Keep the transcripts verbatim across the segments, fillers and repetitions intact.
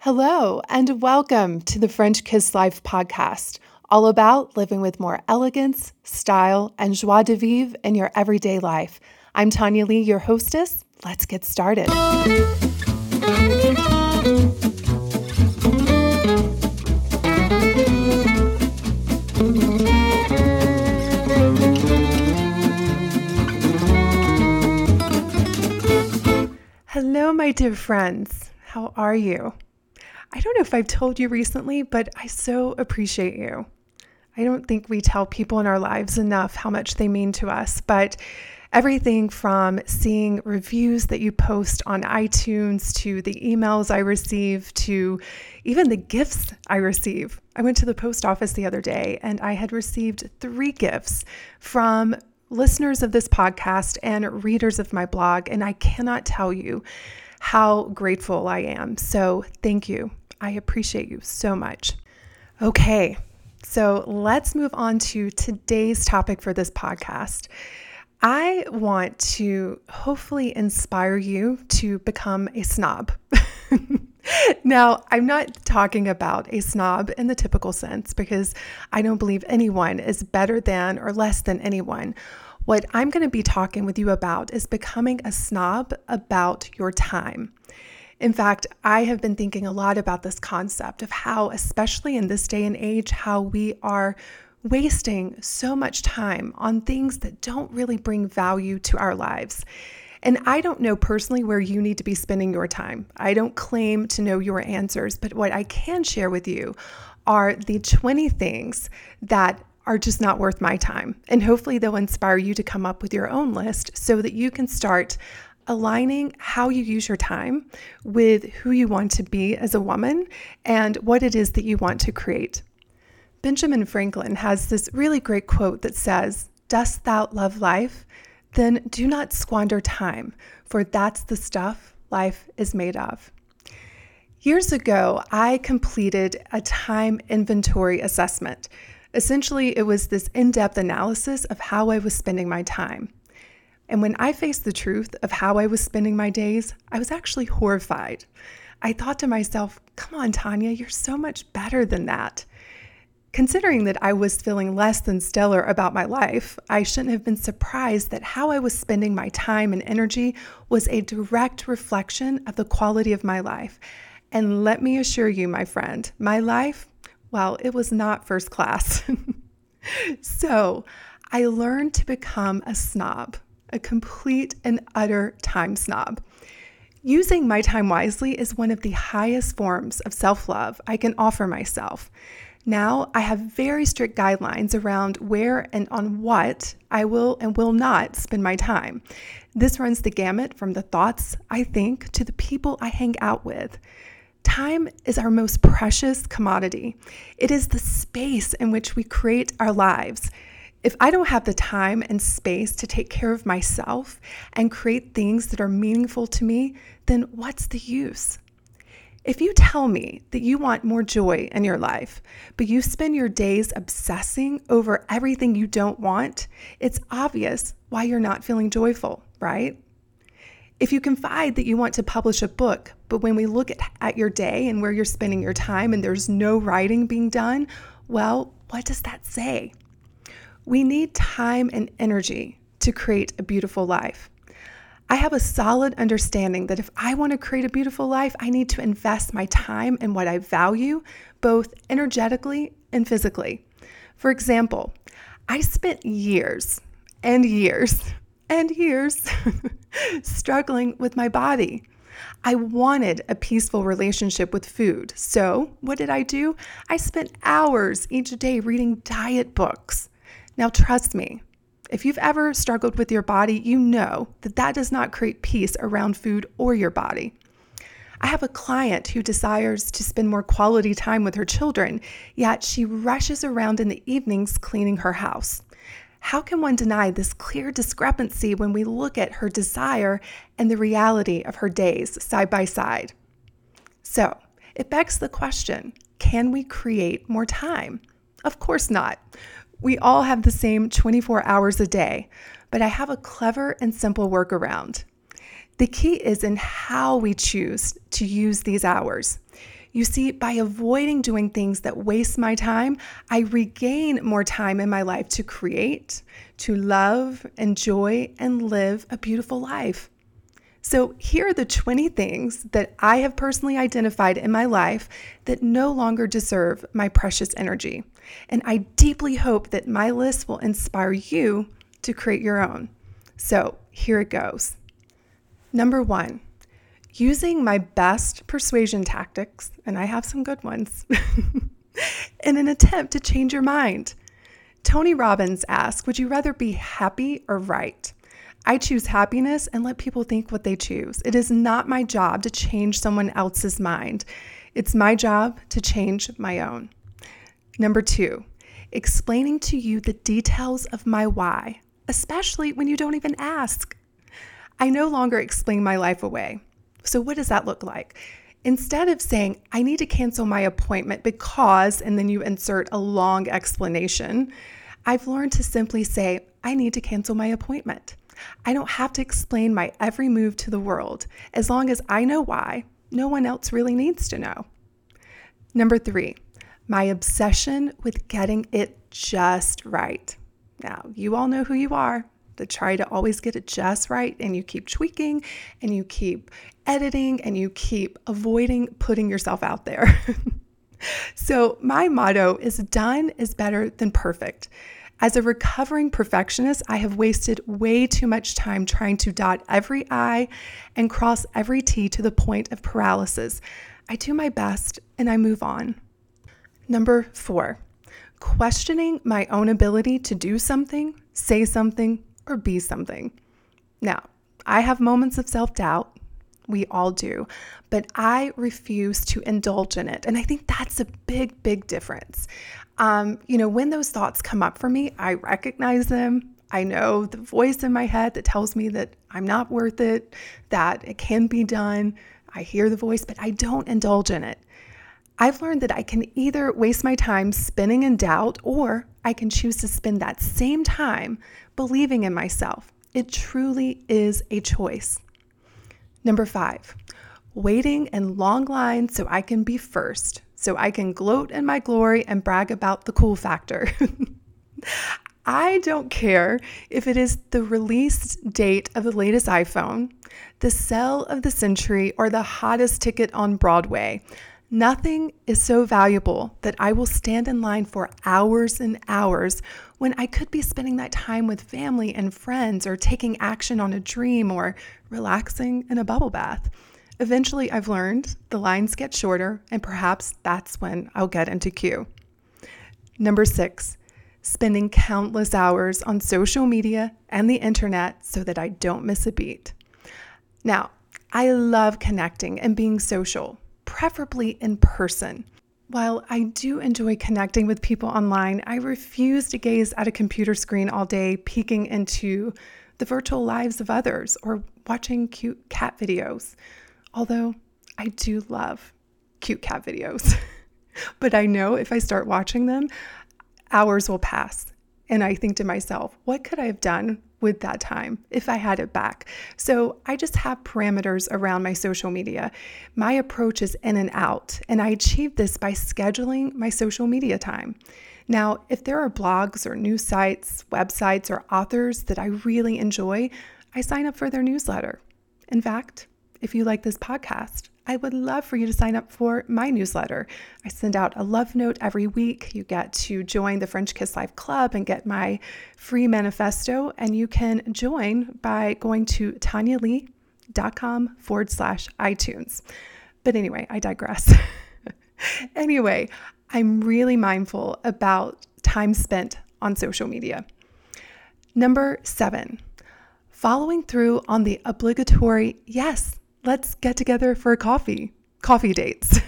Hello, and welcome to the French Kiss Life podcast, all about living with more elegance, style, and joie de vivre in your everyday life. I'm Tanya Lee, your hostess. Let's get started. Hello, my dear friends. How are you? I don't know if I've told you recently, but I so appreciate you. I don't think we tell people in our lives enough how much they mean to us, but everything from seeing reviews that you post on iTunes to the emails I receive to even the gifts I receive. I went to the post office the other day and I had received three gifts from listeners of this podcast and readers of my blog, and I cannot tell you how grateful I am. So thank you. I appreciate you so much. Okay, so let's move on to today's topic for this podcast. I want to hopefully inspire you to become a snob. Now, I'm not talking about a snob in the typical sense because I don't believe anyone is better than or less than anyone. What I'm going to be talking with you about is becoming a snob about your time. In fact, I have been thinking a lot about this concept of how, especially in this day and age, how we are wasting so much time on things that don't really bring value to our lives. And I don't know personally where you need to be spending your time. I don't claim to know your answers, but what I can share with you are the twenty things that are just not worth my time. And hopefully they'll inspire you to come up with your own list so that you can start aligning how you use your time with who you want to be as a woman and what it is that you want to create. Benjamin Franklin has this really great quote that says, "Dost thou love life? Then do not squander time, for that's the stuff life is made of." Years ago, I completed a time inventory assessment. Essentially, it was this in-depth analysis of how I was spending my time. And when I faced the truth of how I was spending my days, I was actually horrified. I thought to myself, come on, Tanya, you're so much better than that. Considering that I was feeling less than stellar about my life, I shouldn't have been surprised that how I was spending my time and energy was a direct reflection of the quality of my life. And let me assure you, my friend, my life, well, it was not first class. So I learned to become a snob, a complete and utter time snob. Using my time wisely is one of the highest forms of self-love I can offer myself. Now, I have very strict guidelines around where and on what I will and will not spend my time. This runs the gamut from the thoughts I think to the people I hang out with. Time is our most precious commodity. It is the space in which we create our lives. If I don't have the time and space to take care of myself and create things that are meaningful to me, then what's the use? If you tell me that you want more joy in your life, but you spend your days obsessing over everything you don't want, it's obvious why you're not feeling joyful, right? If you confide that you want to publish a book, but when we look at, at your day and where you're spending your time and there's no writing being done, well, what does that say? We need time and energy to create a beautiful life. I have a solid understanding that if I want to create a beautiful life, I need to invest my time in what I value, both energetically and physically. For example, I spent years and years and years struggling with my body. I wanted a peaceful relationship with food. So what did I do? I spent hours each day reading diet books. Now, trust me, if you've ever struggled with your body, you know that that does not create peace around food or your body. I have a client who desires to spend more quality time with her children, yet she rushes around in the evenings cleaning her house. How can one deny this clear discrepancy when we look at her desire and the reality of her days side by side? So it begs the question, can we create more time? Of course not. We all have the same twenty-four hours a day, but I have a clever and simple workaround. The key is in how we choose to use these hours. You see, by avoiding doing things that waste my time, I regain more time in my life to create, to love, enjoy, and live a beautiful life. So here are the twenty things that I have personally identified in my life that no longer deserve my precious energy. And I deeply hope that my list will inspire you to create your own. So here it goes. Number one, using my best persuasion tactics, and I have some good ones, in an attempt to change your mind. Tony Robbins asked, would you rather be happy or right? I choose happiness and let people think what they choose. It is not my job to change someone else's mind. It's my job to change my own. Number two, explaining to you the details of my why, especially when you don't even ask. I no longer explain my life away. So what does that look like? Instead of saying, I need to cancel my appointment because, and then you insert a long explanation, I've learned to simply say, I need to cancel my appointment. I don't have to explain my every move to the world. As long as I know why, no one else really needs to know. Number three, my obsession with getting it just right. Now, you all know who you are, that try to always get it just right, and you keep tweaking, and you keep editing, and you keep avoiding putting yourself out there. So my motto is done is better than perfect. As a recovering perfectionist, I have wasted way too much time trying to dot every I and cross every T to the point of paralysis. I do my best and I move on. Number four, questioning my own ability to do something, say something, or be something. Now, I have moments of self-doubt. We all do, but I refuse to indulge in it. And I think that's a big, big difference. Um, you know, when those thoughts come up for me, I recognize them. I know the voice in my head that tells me that I'm not worth it, that it can be done. I hear the voice, but I don't indulge in it. I've learned that I can either waste my time spinning in doubt, or I can choose to spend that same time believing in myself. It truly is a choice. Number five, waiting in long lines so I can be first, so I can gloat in my glory and brag about the cool factor. I don't care if it is the release date of the latest iPhone, the sale of the century, or the hottest ticket on Broadway. Nothing is so valuable that I will stand in line for hours and hours when I could be spending that time with family and friends, or taking action on a dream, or relaxing in a bubble bath. Eventually, I've learned the lines get shorter, and perhaps that's when I'll get into queue. Number six, spending countless hours on social media and the internet so that I don't miss a beat. Now, I love connecting and being social, preferably in person. While I do enjoy connecting with people online, I refuse to gaze at a computer screen all day, peeking into the virtual lives of others or watching cute cat videos. Although I do love cute cat videos, but I know if I start watching them, hours will pass. And I think to myself, what could I have done with that time if I had it back? So I just have parameters around my social media. My approach is in and out, and I achieve this by scheduling my social media time. Now, if there are blogs or news sites, websites, or authors that I really enjoy, I sign up for their newsletter. In fact, if you like this podcast, I would love for you to sign up for my newsletter. I send out a love note every week. You get to join the French Kiss Life Club and get my free manifesto. And you can join by going to tanyalee.com forward slash iTunes. But anyway, I digress. Anyway, I'm really mindful about time spent on social media. Number seven, following through on the obligatory, yes, let's get together for a coffee, coffee dates.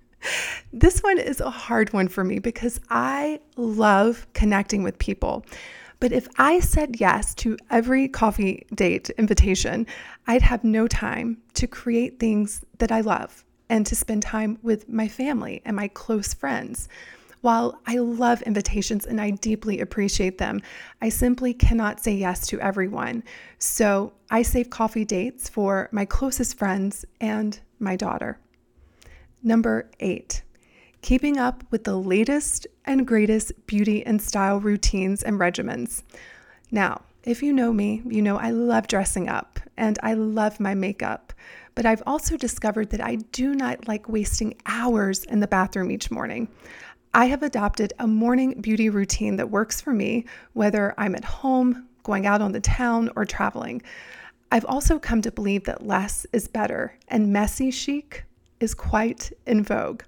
This one is a hard one for me because I love connecting with people. But if I said yes to every coffee date invitation, I'd have no time to create things that I love and to spend time with my family and my close friends. While I love invitations and I deeply appreciate them, I simply cannot say yes to everyone. So I save coffee dates for my closest friends and my daughter. Number eight, keeping up with the latest and greatest beauty and style routines and regimens. Now, if you know me, you know I love dressing up and I love my makeup, but I've also discovered that I do not like wasting hours in the bathroom each morning. I have adopted a morning beauty routine that works for me, whether I'm at home, going out on the town, or traveling. I've also come to believe that less is better, and messy chic is quite in vogue.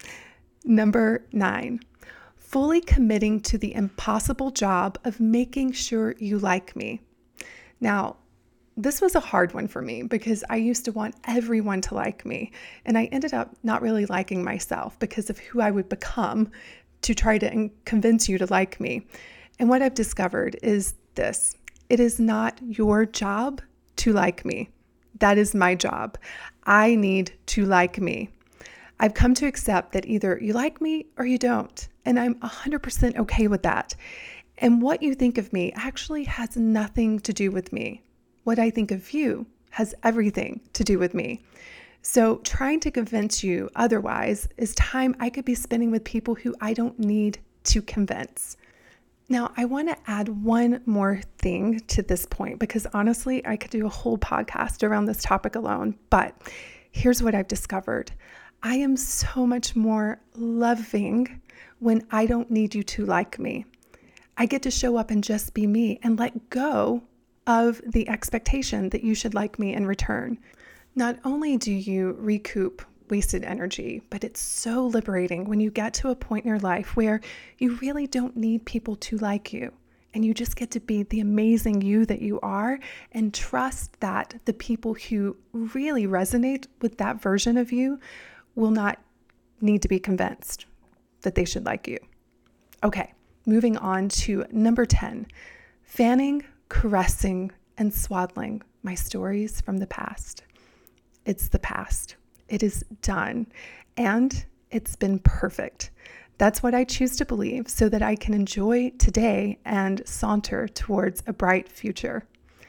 Number nine, fully committing to the impossible job of making sure you like me. Now, this was a hard one for me because I used to want everyone to like me, and I ended up not really liking myself because of who I would become to try to convince you to like me. And what I've discovered is this: it is not your job to like me. That is my job. I need to like me. I've come to accept that either you like me or you don't, and I'm one hundred percent okay with that. And what you think of me actually has nothing to do with me. What I think of you has everything to do with me. So trying to convince you otherwise is time I could be spending with people who I don't need to convince. Now, I want to add one more thing to this point because honestly, I could do a whole podcast around this topic alone, but here's what I've discovered. I am so much more loving when I don't need you to like me. I get to show up and just be me and let go of the expectation that you should like me in return. Not only do you recoup wasted energy, but it's so liberating when you get to a point in your life where you really don't need people to like you, and you just get to be the amazing you that you are and trust that the people who really resonate with that version of you will not need to be convinced that they should like you. Okay, moving on to number ten, fanning, caressing, and swaddling my stories from the past. It's the past. It is done, and it's been perfect. That's what I choose to believe so that I can enjoy today and saunter towards a bright future.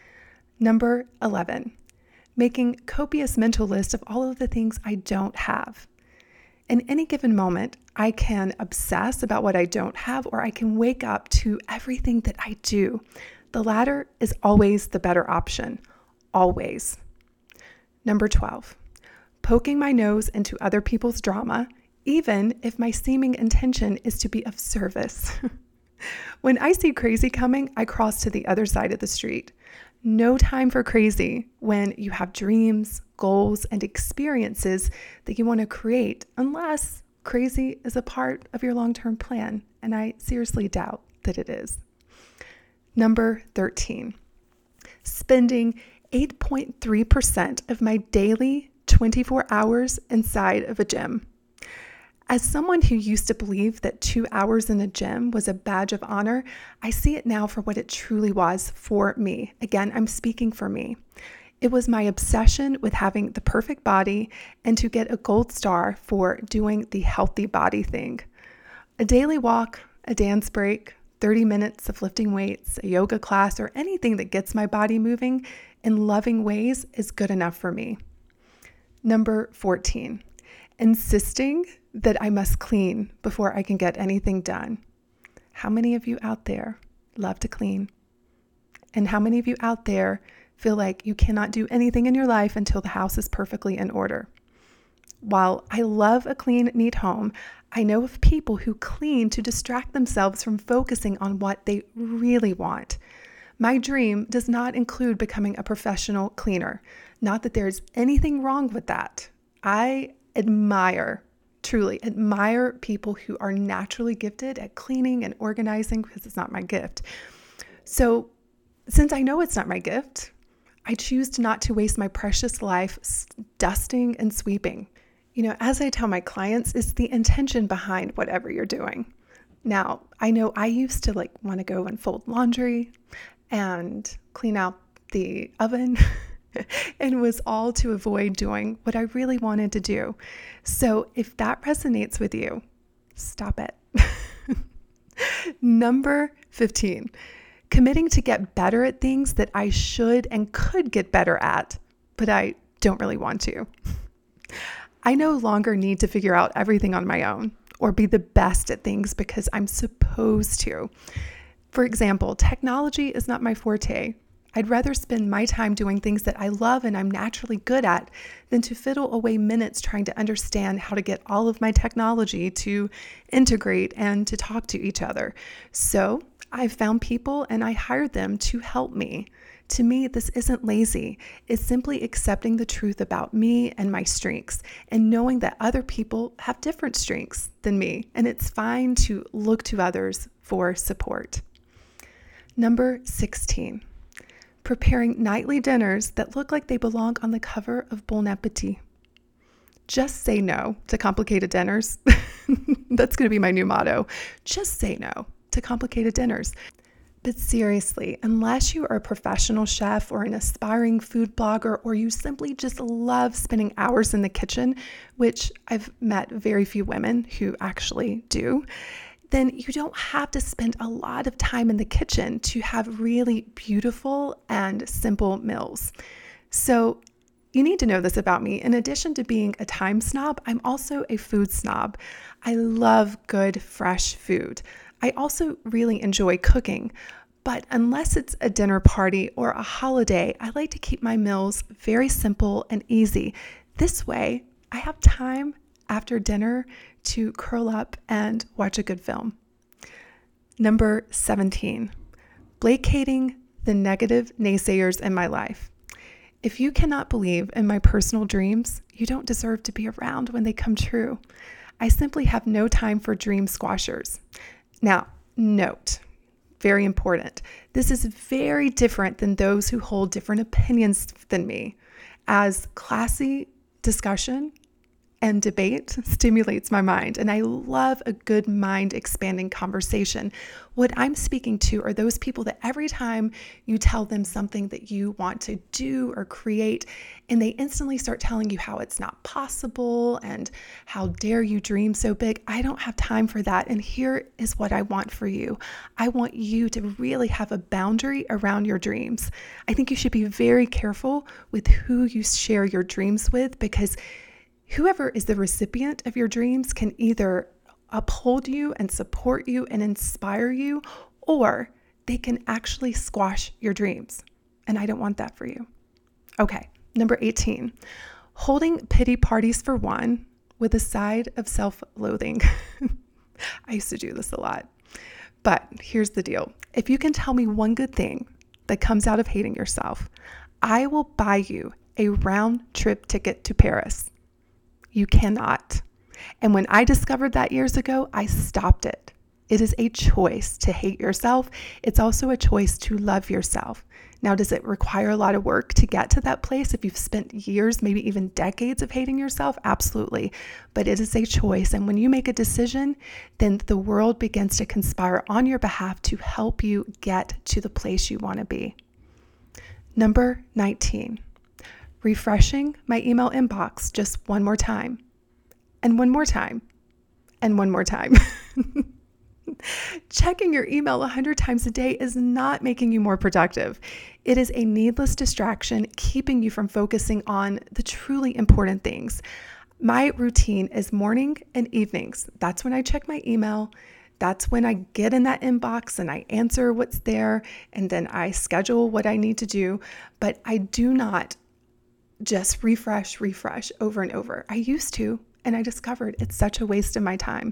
Number eleven, making copious mental lists of all of the things I don't have. In any given moment, I can obsess about what I don't have, or I can wake up to everything that I do. The latter is always the better option, always. Number twelve, poking my nose into other people's drama, even if my seeming intention is to be of service. When I see crazy coming, I cross to the other side of the street. No time for crazy when you have dreams, goals, and experiences that you want to create, unless crazy is a part of your long-term plan, and I seriously doubt that it is. Number thirteen, spending eight point three percent of my daily twenty-four hours inside of a gym. As someone who used to believe that two hours in a gym was a badge of honor, I see it now for what it truly was for me. Again, I'm speaking for me. It was my obsession with having the perfect body and to get a gold star for doing the healthy body thing. A daily walk, a dance break, thirty minutes of lifting weights, a yoga class, or anything that gets my body moving in loving ways is good enough for me. Number fourteen, insisting that I must clean before I can get anything done. How many of you out there love to clean? And how many of you out there feel like you cannot do anything in your life until the house is perfectly in order? While I love a clean, neat home, I know of people who clean to distract themselves from focusing on what they really want. My dream does not include becoming a professional cleaner. Not that there's anything wrong with that. I admire, truly admire people who are naturally gifted at cleaning and organizing because it's not my gift. So since I know it's not my gift, I choose to not to waste my precious life dusting and sweeping. You know, as I tell my clients, it's the intention behind whatever you're doing. Now, I know I used to like want to go and fold laundry and clean out the oven and was all to avoid doing what I really wanted to do. So if that resonates with you, stop it. Number fifteen, committing to get better at things that I should and could get better at, but I don't really want to. I no longer need to figure out everything on my own or be the best at things because I'm supposed to. For example, technology is not my forte. I'd rather spend my time doing things that I love and I'm naturally good at than to fiddle away minutes trying to understand how to get all of my technology to integrate and to talk to each other. So I've found people and I hired them to help me. To me, this isn't lazy. It's simply accepting the truth about me and my strengths and knowing that other people have different strengths than me, and it's fine to look to others for support. Number sixteen, preparing nightly dinners that look like they belong on the cover of Bon Appetit. Just say no to complicated dinners. That's going to be my new motto. Just say no to complicated dinners. But seriously, unless you are a professional chef or an aspiring food blogger, or you simply just love spending hours in the kitchen, which I've met very few women who actually do, then you don't have to spend a lot of time in the kitchen to have really beautiful and simple meals. So you need to know this about me. In addition to being a time snob, I'm also a food snob. I love good, fresh food. I also really enjoy cooking, but unless it's a dinner party or a holiday, I like to keep my meals very simple and easy. This way, I have time after dinner to curl up and watch a good film. Number seventeen, placating the negative naysayers in my life. If you cannot believe in my personal dreams, you don't deserve to be around when they come true. I simply have no time for dream squashers. Now, note, very important, this is very different than those who hold different opinions than me, as classy discussion and debate stimulates my mind, and I love a good mind-expanding conversation. What I'm speaking to are those people that every time you tell them something that you want to do or create, and they instantly start telling you how it's not possible and how dare you dream so big. I don't have time for that, and here is what I want for you. I want you to really have a boundary around your dreams. I think you should be very careful with who you share your dreams with, because whoever is the recipient of your dreams can either uphold you and support you and inspire you, or they can actually squash your dreams. And I don't want that for you. Okay, number eighteen, holding pity parties for one with a side of self-loathing. I used to do this a lot. But here's the deal. If you can tell me one good thing that comes out of hating yourself, I will buy you a round trip ticket to Paris. You cannot. And when I discovered that years ago, I stopped it. It is a choice to hate yourself. It's also a choice to love yourself. Now, does it require a lot of work to get to that place if you've spent years, maybe even decades of hating yourself? Absolutely. But it is a choice. And when you make a decision, then the world begins to conspire on your behalf to help you get to the place you want to be. Number nineteen. Refreshing my email inbox just one more time, and one more time, and one more time. Checking your email one hundred times a day is not making you more productive. It is a needless distraction, keeping you from focusing on the truly important things. My routine is morning and evenings. That's when I check my email. That's when I get in that inbox and I answer what's there, and then I schedule what I need to do. But I do not just refresh, refresh over and over. I used to, and I discovered it's such a waste of my time.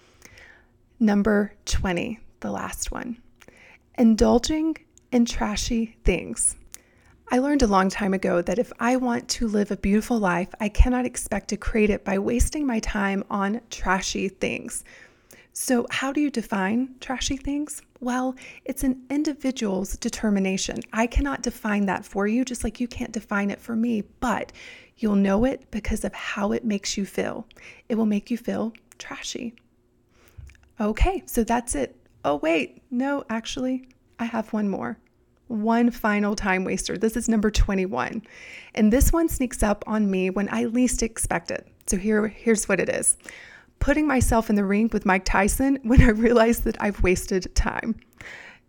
Number twenty, the last one, indulging in trashy things. I learned a long time ago that if I want to live a beautiful life, I cannot expect to create it by wasting my time on trashy things. So how do you define trashy things? Well, it's an individual's determination. I cannot define that for you, just like you can't define it for me, but you'll know it because of how it makes you feel. It will make you feel trashy. Okay, so that's it. Oh, wait, no, actually, I have one more. One final time waster. This is number twenty-one. And this one sneaks up on me when I least expect it. So here, here's what it is. Putting myself in the ring with Mike Tyson when I realize that I've wasted time.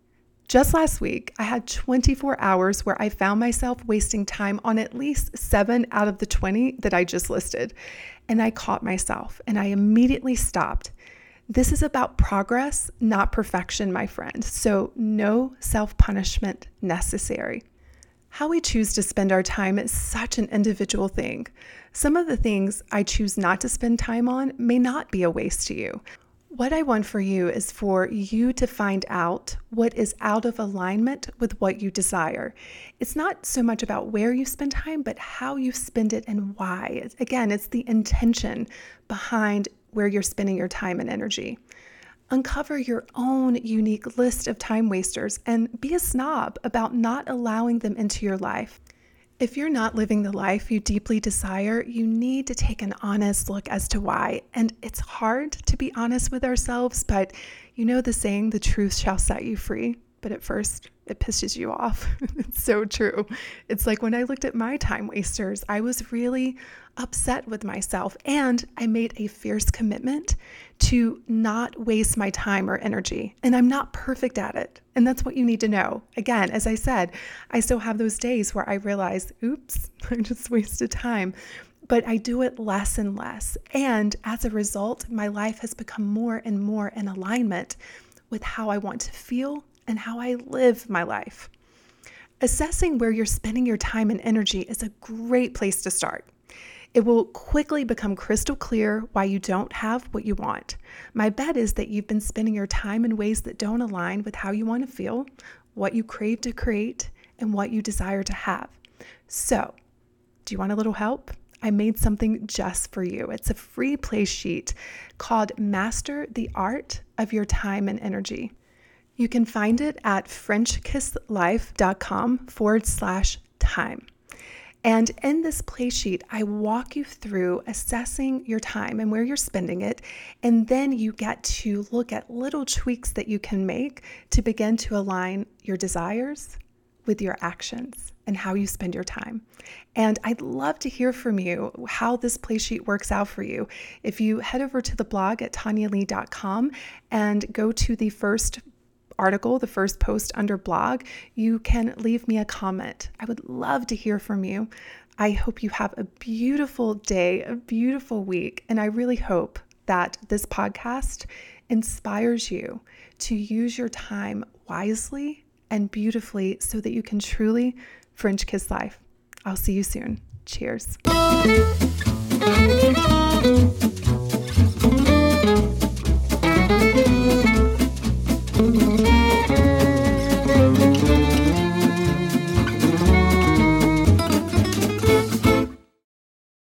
Just last week, I had twenty-four hours where I found myself wasting time on at least seven out of the twenty that I just listed. And I caught myself and I immediately stopped. This is about progress, not perfection, my friend. So no self-punishment necessary. How we choose to spend our time is such an individual thing. Some of the things I choose not to spend time on may not be a waste to you. What I want for you is for you to find out what is out of alignment with what you desire. It's not so much about where you spend time, but how you spend it and why. Again, it's the intention behind where you're spending your time and energy. Uncover your own unique list of time wasters and be a snob about not allowing them into your life. If you're not living the life you deeply desire, you need to take an honest look as to why. And it's hard to be honest with ourselves, but you know the saying, the truth shall set you free. But at first, it pisses you off. It's so true. It's like when I looked at my time wasters, I was really upset with myself. And I made a fierce commitment to not waste my time or energy. And I'm not perfect at it. And that's what you need to know. Again, as I said, I still have those days where I realize, oops, I just wasted time. But I do it less and less. And as a result, my life has become more and more in alignment with how I want to feel and how I live my life. Assessing where you're spending your time and energy is a great place to start. It will quickly become crystal clear why you don't have what you want. My bet is that you've been spending your time in ways that don't align with how you want to feel, what you crave to create, and what you desire to have. So, do you want a little help? I made something just for you. It's a free play sheet called Master the Art of Your Time and Energy. You can find it at frenchkisslife.com forward slash time. And in this play sheet, I walk you through assessing your time and where you're spending it. And then you get to look at little tweaks that you can make to begin to align your desires with your actions and how you spend your time. And I'd love to hear from you how this play sheet works out for you. If you head over to the blog at tanya lee dot com and go to the first article, the first post under blog, you can leave me a comment. I would love to hear from you. I hope you have a beautiful day, a beautiful week, and I really hope that this podcast inspires you to use your time wisely and beautifully so that you can truly French kiss life. I'll see you soon. Cheers.